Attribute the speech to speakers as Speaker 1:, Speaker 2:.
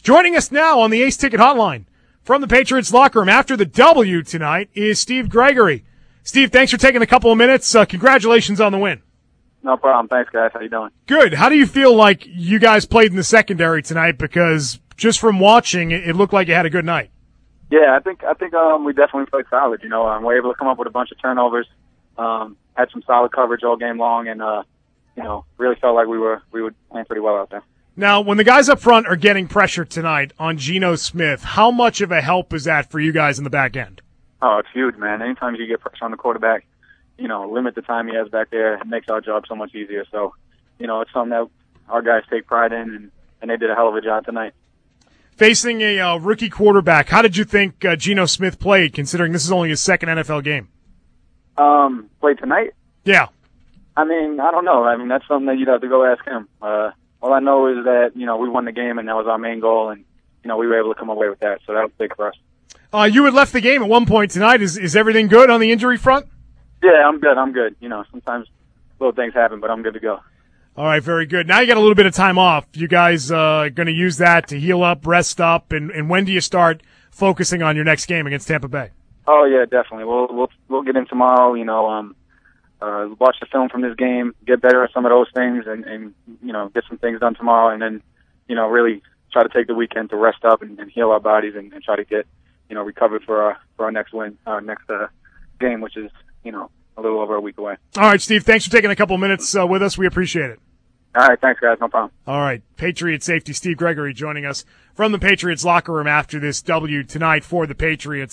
Speaker 1: Joining us now on the Ace Ticket Hotline from the Patriots locker room after the W tonight is Steve Gregory. Steve, thanks for taking a couple of minutes. Congratulations on the win.
Speaker 2: No problem. Thanks, guys. How you doing?
Speaker 1: Good. How do you feel like you guys played in the secondary tonight? Because just from watching, it looked like you had a good night.
Speaker 2: Yeah, I think we definitely played solid. We were able to come up with a bunch of turnovers. Had some solid coverage all game long, and really felt like we were playing pretty well out there.
Speaker 1: Now, when the guys up front are getting pressure tonight on Geno Smith, how much of a help is that for you guys in the back end?
Speaker 2: Oh, it's huge, man. Anytime you get pressure on the quarterback, limit the time he has back there. It makes our job so much easier. So, it's something that our guys take pride in, and they did a hell of a job tonight.
Speaker 1: Facing a rookie quarterback, how did you think Geno Smith played, considering this is only his second NFL game?
Speaker 2: Played tonight?
Speaker 1: Yeah.
Speaker 2: I don't know. That's something that you'd have to go ask him. All I know is that, we won the game, and that was our main goal, and, we were able to come away with that. So that was big for us.
Speaker 1: You had left the game at one point tonight. Is everything good on the injury front?
Speaker 2: Yeah, I'm good. Sometimes little things happen, but I'm good to go.
Speaker 1: All right, very good. Now you got a little bit of time off. You guys going to use that to heal up, rest up, and when do you start focusing on your next game against Tampa Bay?
Speaker 2: Oh yeah, definitely. We'll get in tomorrow. Watch the film from this game, get better at some of those things, and get some things done tomorrow, and then really try to take the weekend to rest up and heal our bodies and try to get recovered for our next win, our next game, which is a little over a week away.
Speaker 1: All right, Steve. Thanks for taking a couple minutes with us. We appreciate it.
Speaker 2: All right, thanks, guys. No problem.
Speaker 1: All right, Patriot safety Steve Gregory joining us from the Patriots locker room after this W tonight for the Patriots.